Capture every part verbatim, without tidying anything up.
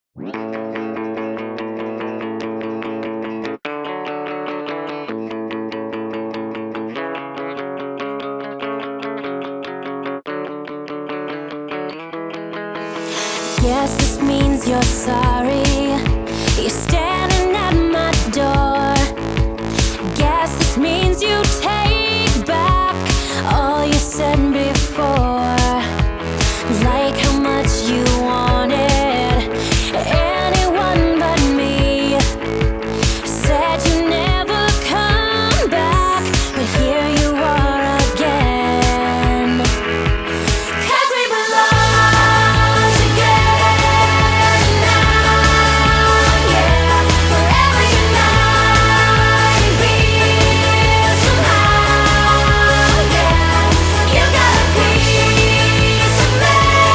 Guess this means you're sorry. You're standing at my door. Guess this means you take back all you said before. Like how much you wanted anyone but me. Said you never come back, but here you are again. 'Cause we belong together now, yeah. Forever united, be somehow, yeah. You got a piece of me,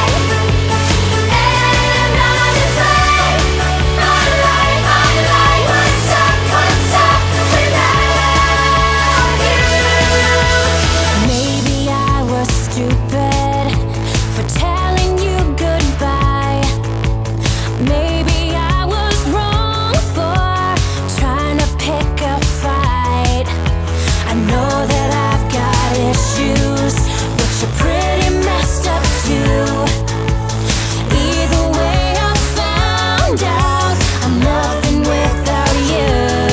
and I'm just like my life, my life, what's up, what's up without you? Maybe I was stupid for telling you goodbye. Maybe I was wrong for trying to pick a fight. I know that I've got issues, but you're pretty messed up too. Either way, I found out I'm nothing without you.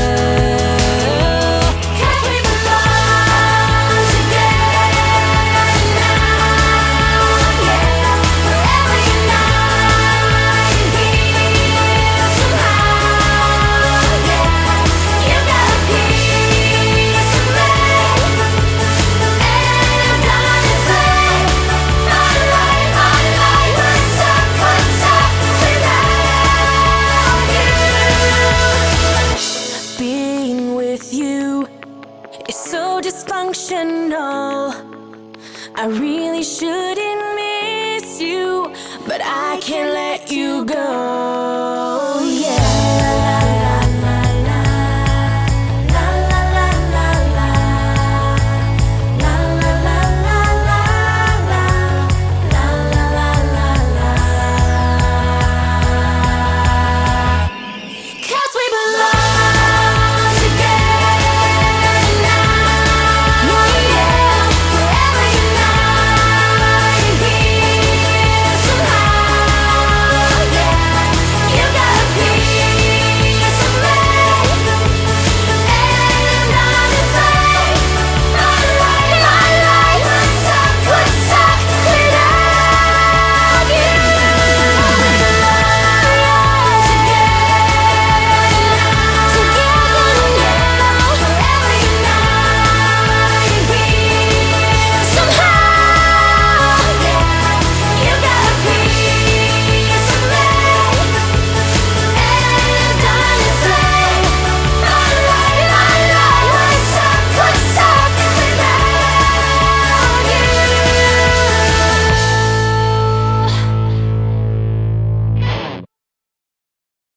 'Cause we belong together now, yeah. Forever united, be somehow, yeah. You got a piece of me, and I'm just like my life, my life, what's up, what's up without you? Being with you is so dysfunctional. I really